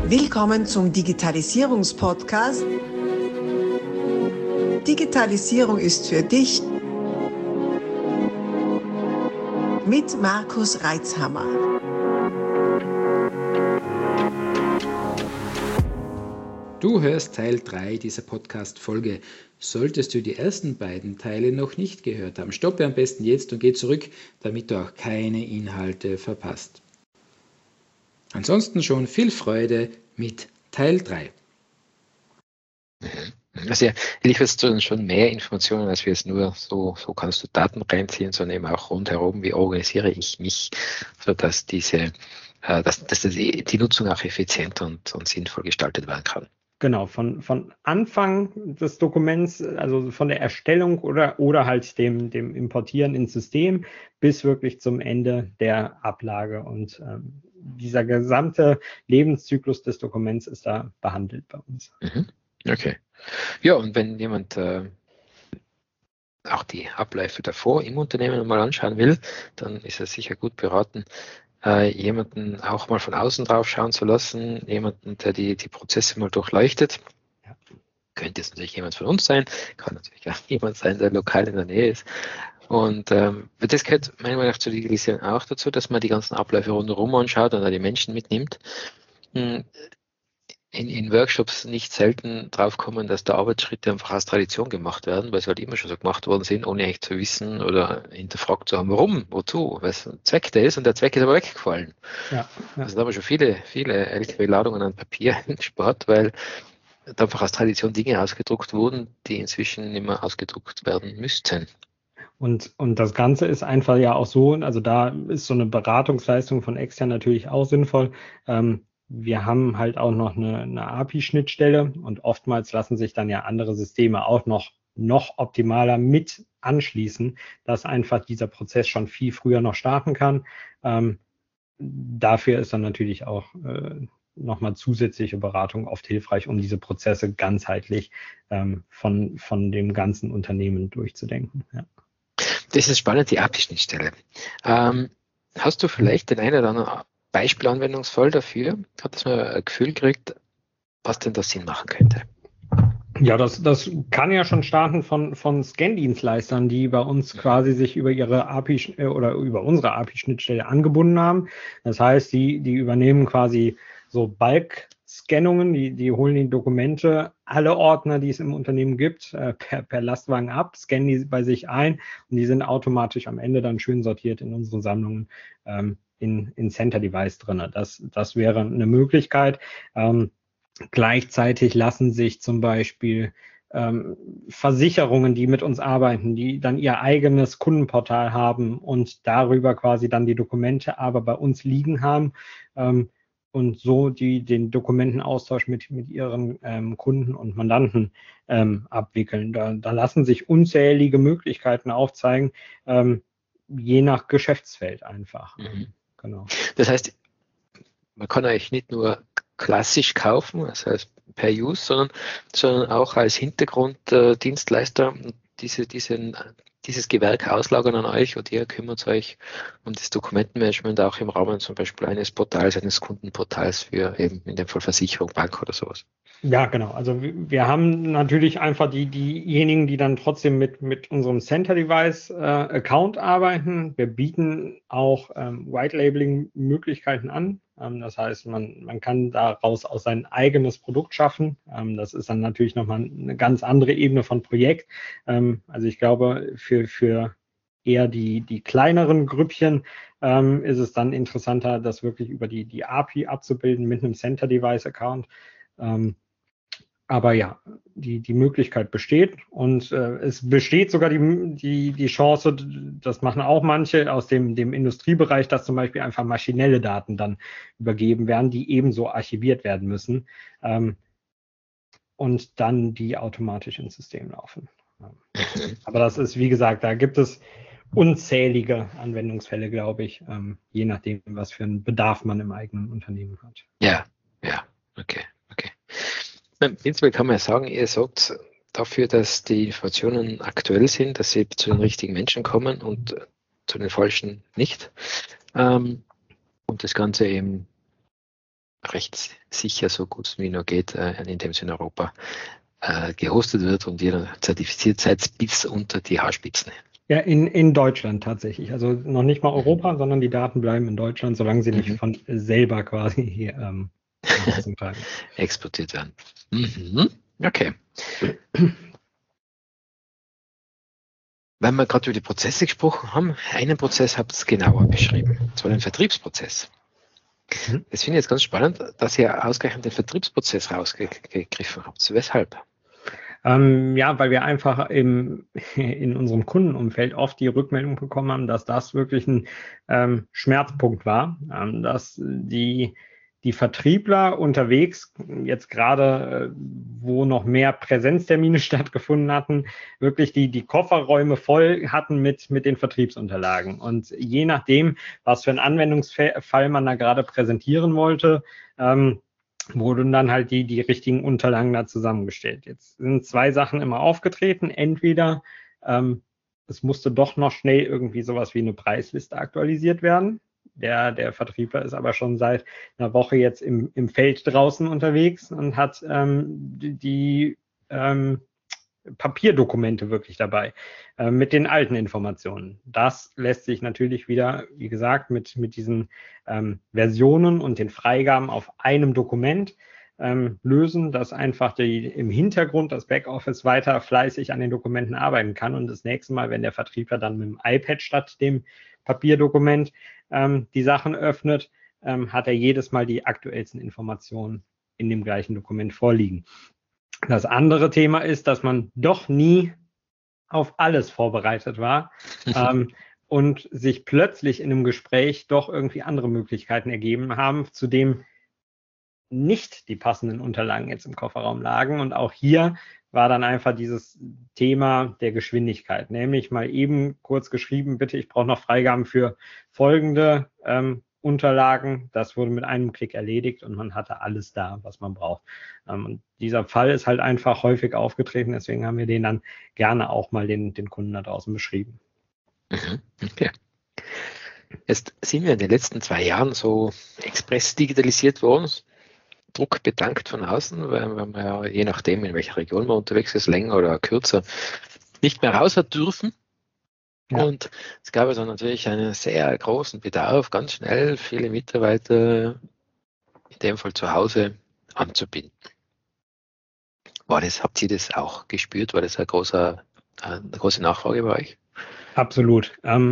Willkommen zum Digitalisierungspodcast. Digitalisierung ist für dich mit Markus Reitzhammer. Du hörst Teil 3 dieser Podcast-Folge. Solltest du die ersten beiden Teile noch nicht gehört haben, stoppe am besten jetzt und geh zurück, damit du auch keine Inhalte verpasst. Ansonsten schon viel Freude mit Teil 3. Also ja, lieferst du schon mehr Informationen, als wir es nur so kannst du Daten reinziehen, sondern eben auch rundherum, wie organisiere ich mich, sodass die Nutzung auch effizient und sinnvoll gestaltet werden kann. Genau, von Anfang des Dokuments, also von der Erstellung oder halt dem Importieren ins System bis wirklich zum Ende der Ablage. Und dieser gesamte Lebenszyklus des Dokuments ist da behandelt bei uns. Okay. Ja, und wenn jemand auch die Abläufe davor im Unternehmen mal anschauen will, dann ist er sicher gut beraten, jemanden auch mal von außen drauf schauen zu lassen, jemanden, der die Prozesse mal durchleuchtet. Ja. Könnte es natürlich jemand von uns sein, kann natürlich auch jemand sein, der lokal in der Nähe ist. Und das gehört meiner Meinung nach zur Digitalisierung auch dazu, dass man die ganzen Abläufe rundherum anschaut und da die Menschen mitnimmt. In Workshops nicht selten drauf kommen, dass da Arbeitsschritte einfach aus Tradition gemacht werden, weil sie halt immer schon so gemacht worden sind, ohne echt zu wissen oder hinterfragt zu haben, warum, wozu, was ein Zweck der ist, und der Zweck ist aber weggefallen. Ja. Also da haben wir schon viele LKW-Ladungen an Papier gespart, weil da einfach aus Tradition Dinge ausgedruckt wurden, die inzwischen nicht mehr ausgedruckt werden müssten. Und das Ganze ist einfach ja auch so, also da ist so eine Beratungsleistung von extern natürlich auch sinnvoll. Wir haben halt auch noch eine API-Schnittstelle und oftmals lassen sich dann ja andere Systeme auch noch optimaler mit anschließen, dass einfach dieser Prozess schon viel früher noch starten kann. Dafür ist dann natürlich auch nochmal zusätzliche Beratung oft hilfreich, um diese Prozesse ganzheitlich von dem ganzen Unternehmen durchzudenken. Ja. Das ist spannend, die API-Schnittstelle. Hast du vielleicht den einen oder anderen Beispielanwendungsfall dafür? Hat das mal ein Gefühl gekriegt, was denn das Sinn machen könnte? Ja, das kann ja schon starten von Scan-Dienstleistern, die bei uns quasi sich über ihre API oder über unsere API-Schnittstelle angebunden haben. Das heißt, die übernehmen quasi so Bulk-Scannungen, die holen die Dokumente, alle Ordner, die es im Unternehmen gibt, per Lastwagen ab, scannen die bei sich ein und die sind automatisch am Ende dann schön sortiert in unseren Sammlungen in Center Device drin. Das wäre eine Möglichkeit. Gleichzeitig lassen sich zum Beispiel Versicherungen, die mit uns arbeiten, die dann ihr eigenes Kundenportal haben und darüber quasi dann die Dokumente aber bei uns liegen haben und so den Dokumentenaustausch mit ihren Kunden und Mandanten abwickeln. Da lassen sich unzählige Möglichkeiten aufzeigen, je nach Geschäftsfeld einfach. Genau. Das heißt, man kann eigentlich nicht nur klassisch kaufen, das heißt per Use, sondern auch als Hintergrunddienstleister dieses Gewerk auslagern an euch und ihr kümmert euch um das Dokumentenmanagement auch im Rahmen zum Beispiel eines Portals, eines Kundenportals für eben in dem Fall Versicherung, Bank oder sowas. Ja, genau. Also wir haben natürlich einfach diejenigen, die dann trotzdem mit unserem Center-Device-Account arbeiten. Wir bieten auch White-Labeling-Möglichkeiten an. Das heißt, man kann daraus auch sein eigenes Produkt schaffen. Das ist dann natürlich nochmal eine ganz andere Ebene von Projekt. Also ich glaube, für eher die kleineren Grüppchen ist es dann interessanter, das wirklich über die API abzubilden mit einem Center-Device-Account. Aber ja, die Möglichkeit besteht und es besteht sogar die Chance, das machen auch manche aus dem Industriebereich, dass zum Beispiel einfach maschinelle Daten dann übergeben werden, die ebenso archiviert werden müssen und dann die automatisch ins System laufen. Aber das ist, wie gesagt, da gibt es unzählige Anwendungsfälle, glaube ich, je nachdem, was für einen Bedarf man im eigenen Unternehmen hat. Ja, okay. Prinzipiell kann man ja sagen, ihr sorgt dafür, dass die Informationen aktuell sind, dass sie zu den richtigen Menschen kommen und zu den falschen nicht. Und das Ganze eben rechtssicher, so gut es wie nur geht, indem es in Europa gehostet wird und ihr zertifiziert seid bis unter die Haarspitzen. Ja, in Deutschland tatsächlich. Also noch nicht mal Europa, sondern die Daten bleiben in Deutschland, solange sie nicht von selber quasi hier exportiert werden. Okay. Wenn wir gerade über die Prozesse gesprochen haben, einen Prozess habt ihr genauer beschrieben, und zwar den Vertriebsprozess. Das finde ich jetzt ganz spannend, dass ihr ausgerechnet den Vertriebsprozess rausgegriffen habt. Weshalb? Ja, weil wir einfach in unserem Kundenumfeld oft die Rückmeldung bekommen haben, dass das wirklich ein Schmerzpunkt war, dass die Vertriebler unterwegs, jetzt gerade, wo noch mehr Präsenztermine stattgefunden hatten, wirklich die Kofferräume voll hatten mit den Vertriebsunterlagen. Und je nachdem, was für einen Anwendungsfall man da gerade präsentieren wollte, wurden dann halt die richtigen Unterlagen da zusammengestellt. Jetzt sind zwei Sachen immer aufgetreten. Entweder es musste doch noch schnell irgendwie sowas wie eine Preisliste aktualisiert werden. Der Vertriebler ist aber schon seit einer Woche jetzt im Feld draußen unterwegs und hat die Papierdokumente wirklich dabei mit den alten Informationen. Das lässt sich natürlich wieder, wie gesagt, mit diesen Versionen und den Freigaben auf einem Dokument lösen, dass einfach im Hintergrund das Backoffice weiter fleißig an den Dokumenten arbeiten kann und das nächste Mal, wenn der Vertriebler dann mit dem iPad statt dem Papierdokument die Sachen öffnet, hat er jedes Mal die aktuellsten Informationen in dem gleichen Dokument vorliegen. Das andere Thema ist, dass man doch nie auf alles vorbereitet war und sich plötzlich in einem Gespräch doch irgendwie andere Möglichkeiten ergeben haben, zu dem nicht die passenden Unterlagen jetzt im Kofferraum lagen. Und auch hier war dann einfach dieses Thema der Geschwindigkeit, nämlich mal eben kurz geschrieben, bitte, ich brauche noch Freigaben für folgende Unterlagen. Das wurde mit einem Klick erledigt und man hatte alles da, was man braucht. Und dieser Fall ist halt einfach häufig aufgetreten, deswegen haben wir den dann gerne auch mal den Kunden da draußen beschrieben. Okay. Jetzt sind wir in den letzten 2 Jahren so express digitalisiert worden, Druck bedankt von außen, weil man ja je nachdem, in welcher Region man unterwegs ist, länger oder kürzer, nicht mehr raus hat dürfen. Ja. Und es gab also natürlich einen sehr großen Bedarf, ganz schnell viele Mitarbeiter, in dem Fall zu Hause, anzubinden. Habt ihr das auch gespürt? War das eine große Nachfrage bei euch? Absolut.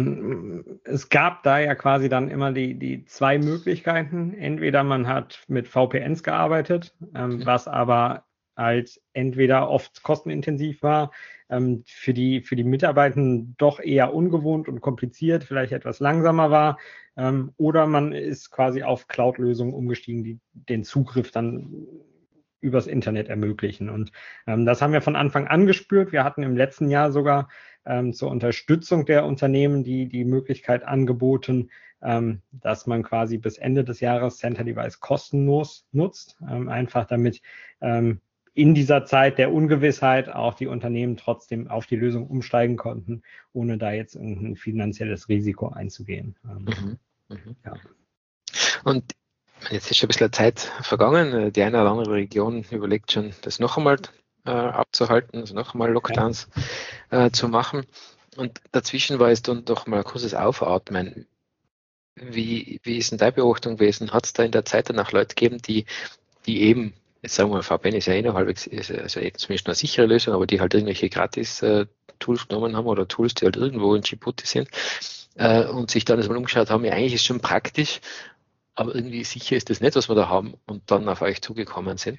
Es gab da ja quasi dann immer die zwei Möglichkeiten. Entweder man hat mit VPNs gearbeitet, was aber halt entweder oft kostenintensiv war, für die Mitarbeitenden doch eher ungewohnt und kompliziert, vielleicht etwas langsamer war, oder man ist quasi auf Cloud-Lösungen umgestiegen, die den Zugriff dann übers Internet ermöglichen. Und das haben wir von Anfang an gespürt. Wir hatten im letzten Jahr sogar zur Unterstützung der Unternehmen die Möglichkeit angeboten, dass man quasi bis Ende des Jahres Center Device kostenlos nutzt, einfach damit in dieser Zeit der Ungewissheit auch die Unternehmen trotzdem auf die Lösung umsteigen konnten, ohne da jetzt ein finanzielles Risiko einzugehen. Ja. Und jetzt ist schon ein bisschen Zeit vergangen. Die eine oder andere Region überlegt schon, das noch einmal abzuhalten, also noch einmal Lockdowns zu machen. Und dazwischen war es dann doch mal ein kurzes Aufatmen. Wie ist denn deine Beobachtung gewesen? Hat es da in der Zeit danach Leute gegeben, die eben, jetzt sagen wir mal, VPN ist ja noch halbwegs, also zumindest eine sichere Lösung, aber die halt irgendwelche Gratis-Tools genommen haben oder Tools, die halt irgendwo in Djibouti sind und sich dann mal umgeschaut haben, ja, eigentlich ist es schon praktisch, aber irgendwie sicher ist das nicht, was wir da haben und dann auf euch zugekommen sind?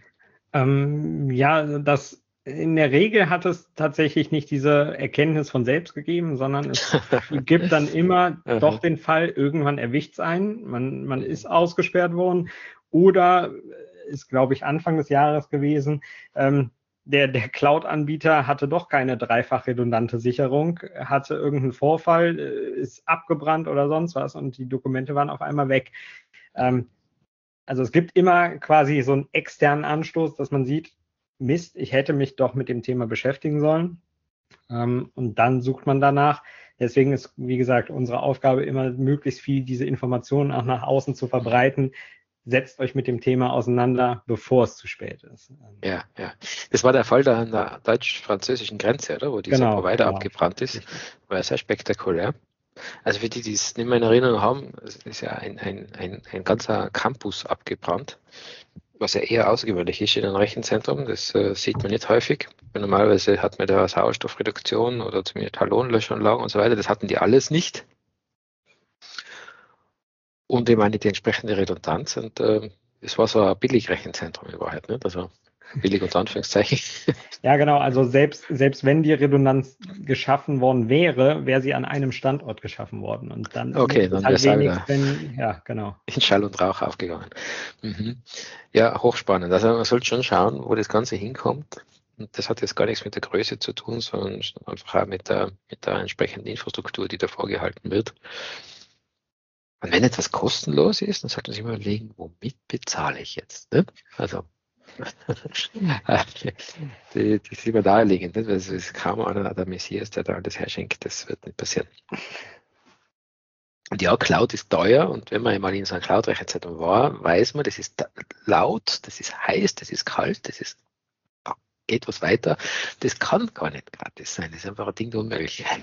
Ja, in der Regel hat es tatsächlich nicht diese Erkenntnis von selbst gegeben, sondern es gibt dann immer doch den Fall, irgendwann erwischt es einen, man ist ausgesperrt worden oder ist, glaube ich, Anfang des Jahres gewesen, der Cloud-Anbieter hatte doch keine dreifach redundante Sicherung, hatte irgendeinen Vorfall, ist abgebrannt oder sonst was und die Dokumente waren auf einmal weg. Also es gibt immer quasi so einen externen Anstoß, dass man sieht, Mist, ich hätte mich doch mit dem Thema beschäftigen sollen. Und dann sucht man danach. Deswegen ist, wie gesagt, unsere Aufgabe immer, möglichst viel diese Informationen auch nach außen zu verbreiten, setzt euch mit dem Thema auseinander, bevor es zu spät ist. Ja. Das war der Fall da an der deutsch-französischen Grenze, oder? Wo dieser Provider abgebrannt ist. Richtig. War sehr spektakulär. Also für die es nicht mehr in Erinnerung haben, es ist ja ein ganzer Campus abgebrannt, was ja eher außergewöhnlich ist in einem Rechenzentrum. Das sieht man nicht häufig. Normalerweise hat man da Sauerstoffreduktion oder zumindest Halonlöschanlagen und so weiter. Das hatten die alles nicht. Und ich meine die entsprechende Redundanz. Und es war so ein Billigrechenzentrum in Wahrheit, nicht? Also billig unter Anführungszeichen. Ja, genau. Also selbst wenn die Redundanz geschaffen worden wäre, wäre sie an einem Standort geschaffen worden. Und dann okay, dann wäre es halt ja, genau. In Schall und Rauch aufgegangen. Mhm. Ja, hochspannend. Also man sollte schon schauen, wo das Ganze hinkommt. Und das hat jetzt gar nichts mit der Größe zu tun, sondern einfach auch mit der entsprechenden Infrastruktur, die da vorgehalten wird. Und wenn etwas kostenlos ist, dann sollte man sich mal überlegen, womit bezahle ich jetzt? Ne? Also die ist immer naheliegend, nicht? Weil es ist kaum einer der Messias, der da alles herschenkt, das wird nicht passieren. Und ja, Cloud ist teuer und wenn man einmal in so einer Cloud-Rechenzentrum war, weiß man, das ist laut, das ist heiß, das ist kalt, das ist geht was weiter. Das kann gar nicht gratis sein, das ist einfach ein Ding der Unmöglichkeit.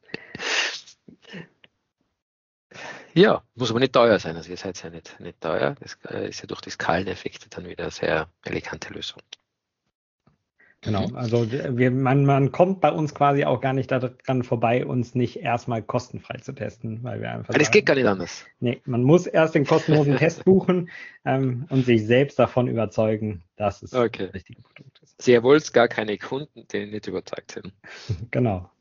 Ja, muss aber nicht teuer sein, also ihr seid ja nicht teuer, das ist ja durch die Skaleneffekte dann wieder eine sehr elegante Lösung. Genau, also man kommt bei uns quasi auch gar nicht daran vorbei, uns nicht erstmal kostenfrei zu testen, weil wir einfach das geht gar nicht anders. Nee, man muss erst den kostenlosen Test buchen und sich selbst davon überzeugen, dass es das richtige Produkt ist. Sie wollt gar keine Kunden, die nicht überzeugt sind. Genau.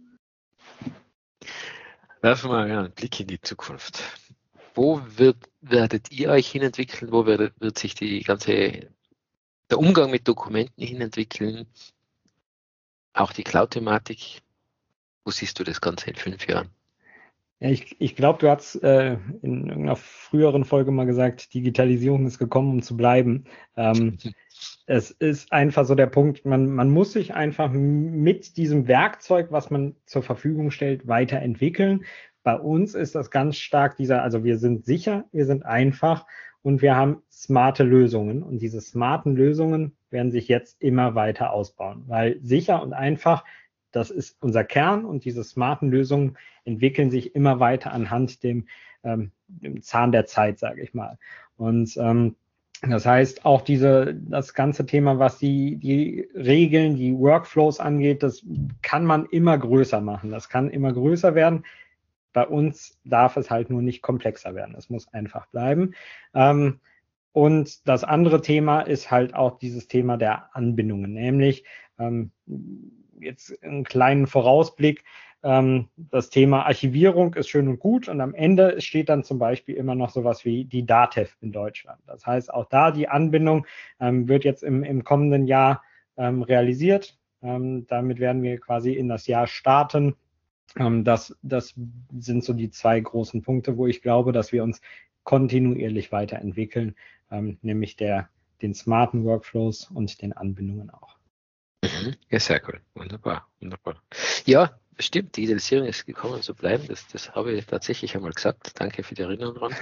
Werfen wir mal einen Blick in die Zukunft. Wo werdet ihr euch hinentwickeln? Wo wird sich der Umgang mit Dokumenten hinentwickeln? Auch die Cloud-Thematik. Wo siehst du das Ganze in 5 Jahren? Ja, ich glaube, du hast in irgendeiner früheren Folge mal gesagt, Digitalisierung ist gekommen, um zu bleiben. Es ist einfach so der Punkt, man muss sich einfach mit diesem Werkzeug, was man zur Verfügung stellt, weiterentwickeln. Bei uns ist das ganz stark also wir sind sicher, wir sind einfach und wir haben smarte Lösungen. Und diese smarten Lösungen werden sich jetzt immer weiter ausbauen, weil sicher und einfach, das ist unser Kern und diese smarten Lösungen entwickeln sich immer weiter anhand dem Zahn der Zeit, sage ich mal. Und das heißt, auch das ganze Thema, was die Regeln, die Workflows angeht, das kann man immer größer machen. Das kann immer größer werden. Bei uns darf es halt nur nicht komplexer werden. Es muss einfach bleiben. Und das andere Thema ist halt auch dieses Thema der Anbindungen, nämlich jetzt einen kleinen Vorausblick. Das Thema Archivierung ist schön und gut und am Ende steht dann zum Beispiel immer noch sowas wie die DATEV in Deutschland. Das heißt, auch da die Anbindung wird jetzt im kommenden Jahr realisiert. Damit werden wir quasi in das Jahr starten. Das sind so die 2 großen Punkte, wo ich glaube, dass wir uns kontinuierlich weiterentwickeln, nämlich den smarten Workflows und den Anbindungen auch. Ja, sehr cool. Wunderbar. Ja, stimmt, die Digitalisierung ist gekommen, um zu bleiben. Das habe ich tatsächlich einmal gesagt. Danke für die Erinnerung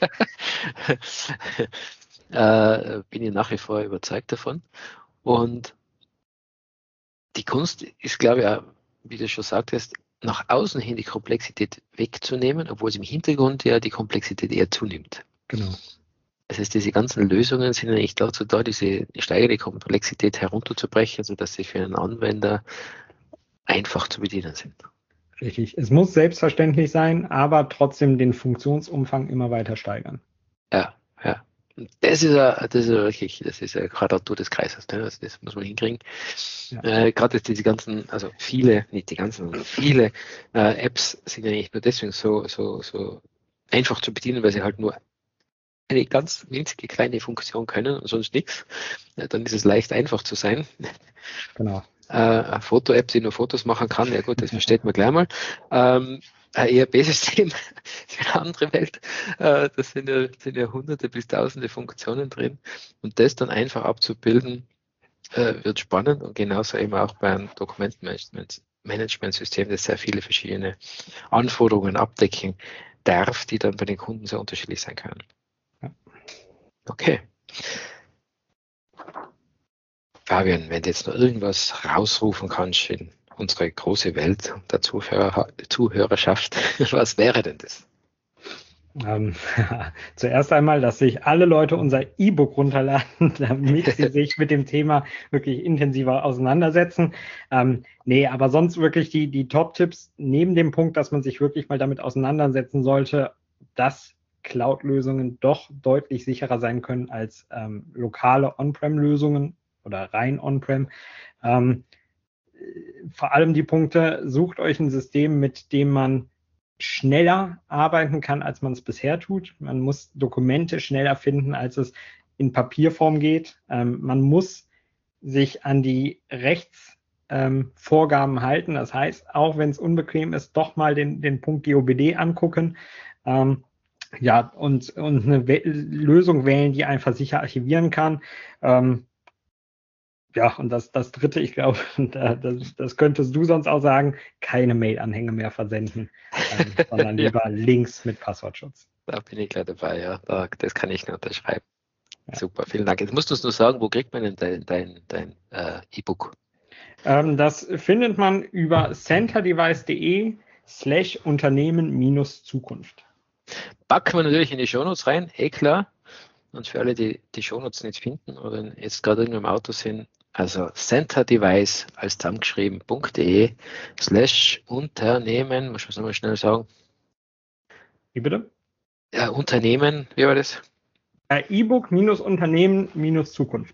dran. Bin ich nach wie vor überzeugt davon. Und die Kunst ist, glaube ich, auch, wie du schon sagtest, nach außen hin die Komplexität wegzunehmen, obwohl es im Hintergrund ja die Komplexität eher zunimmt. Genau. Das heißt, diese ganzen Lösungen sind eigentlich dazu da, diese steigende Komplexität herunterzubrechen, sodass sie für einen Anwender einfach zu bedienen sind. Richtig. Es muss selbstverständlich sein, aber trotzdem den Funktionsumfang immer weiter steigern. Ja. Das ist ja Quadratur des Kreises, ne? Also das muss man hinkriegen. Ja. Gerade jetzt diese ganzen, also viele Apps sind ja nicht nur deswegen so einfach zu bedienen, weil sie halt nur eine ganz winzige kleine Funktion können und sonst nichts. Dann ist es leicht einfach zu sein. Genau. Eine Foto-App, die nur Fotos machen kann, ja gut, das versteht man gleich mal. Ein ERP-System ist eine andere Welt. Das sind ja hunderte bis tausende Funktionen drin. Und das dann einfach abzubilden, wird spannend. Und genauso eben auch beim Dokumentenmanagementsystem, das sehr viele verschiedene Anforderungen abdecken darf, die dann bei den Kunden sehr unterschiedlich sein können. Fabian, wenn du jetzt noch irgendwas rausrufen kannst in unsere große Welt der Zuhörerschaft, was wäre denn das? Zuerst einmal, dass sich alle Leute unser E-Book runterladen, damit sie sich mit dem Thema wirklich intensiver auseinandersetzen. Aber sonst wirklich die Top-Tipps, neben dem Punkt, dass man sich wirklich mal damit auseinandersetzen sollte, dass Cloud-Lösungen doch deutlich sicherer sein können als lokale On-Prem-Lösungen oder rein On-Prem. Vor allem die Punkte, sucht euch ein System, mit dem man schneller arbeiten kann, als man es bisher tut. Man muss Dokumente schneller finden, als es in Papierform geht. Man muss sich an die Rechtsvorgaben halten. Das heißt, auch wenn es unbequem ist, doch mal den Punkt GOBD angucken. Und eine Lösung wählen, die einfach sicher archivieren kann. Und das Dritte, ich glaube, das könntest du sonst auch sagen, keine Mail-Anhänge mehr versenden, sondern lieber Links mit Passwortschutz. Da bin ich gleich dabei, ja. Das kann ich nur unterschreiben. Ja. Super, vielen Dank. Jetzt musst du uns nur sagen, wo kriegt man denn dein E-Book? Das findet man über centerdevice.de/Unternehmen-Zukunft. Packen wir natürlich in die Shownotes rein, klar. Und für alle, die Shownotes nicht finden oder jetzt gerade irgendwo im Auto sind, also centerdevice als zusammengeschrieben.de/Unternehmen, muss man es nochmal schnell sagen. Wie bitte? Ja, Unternehmen, wie war das? E-Book Unternehmen Zukunft.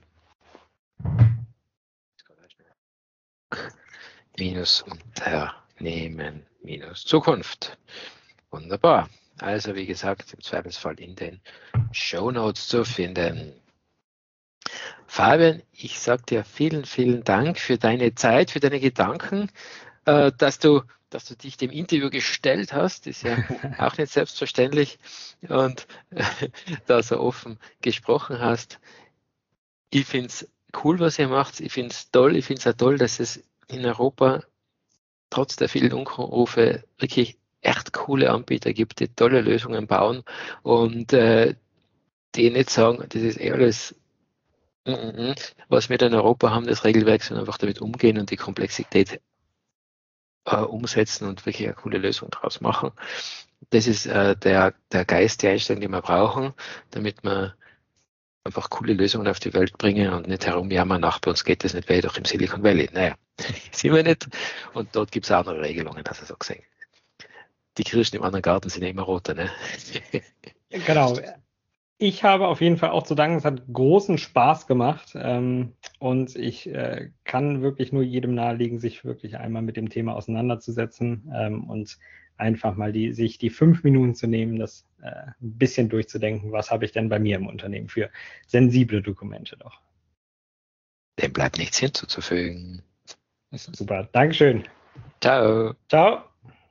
Unternehmen Zukunft. Wunderbar. Also wie gesagt, im Zweifelsfall in den Shownotes zu finden. Fabian, ich sage dir vielen, vielen Dank für deine Zeit, für deine Gedanken, dass du dich dem Interview gestellt hast. Das ist ja auch nicht selbstverständlich. Und da so offen gesprochen hast. Ich finde es cool, was ihr macht. Ich finde es toll. Ich finde es auch toll, dass es in Europa trotz der vielen Unrufe wirklich echt coole Anbieter gibt, die tolle Lösungen bauen und die nicht sagen, das ist alles was wir in Europa haben, das Regelwerk, sondern einfach damit umgehen und die Komplexität umsetzen und wirklich eine coole Lösung draus machen. Das ist der Geist, die Einstellung, die wir brauchen, damit wir einfach coole Lösungen auf die Welt bringen und nicht herumjammern, ach, bei uns geht das nicht, weil doch im Silicon Valley. Naja, sind wir nicht. Und dort gibt es auch andere Regelungen, hast du so gesehen. Die Kirschen im anderen Garten sind immer rote, ne? Genau. Ich habe auf jeden Fall auch zu danken, es hat großen Spaß gemacht und ich kann wirklich nur jedem nahelegen, sich wirklich einmal mit dem Thema auseinanderzusetzen und einfach mal sich die 5 Minuten zu nehmen, das ein bisschen durchzudenken, was habe ich denn bei mir im Unternehmen für sensible Dokumente doch. Dem bleibt nichts hinzuzufügen. Super, Dankeschön. Ciao. Ciao.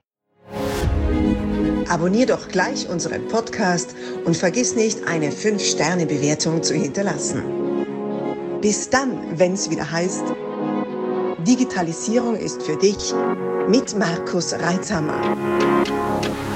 Abonnier doch gleich unseren Podcast und vergiss nicht, eine 5-Sterne-Bewertung zu hinterlassen. Bis dann, wenn es wieder heißt, Digitalisierung ist für dich mit Markus Reitzhammer.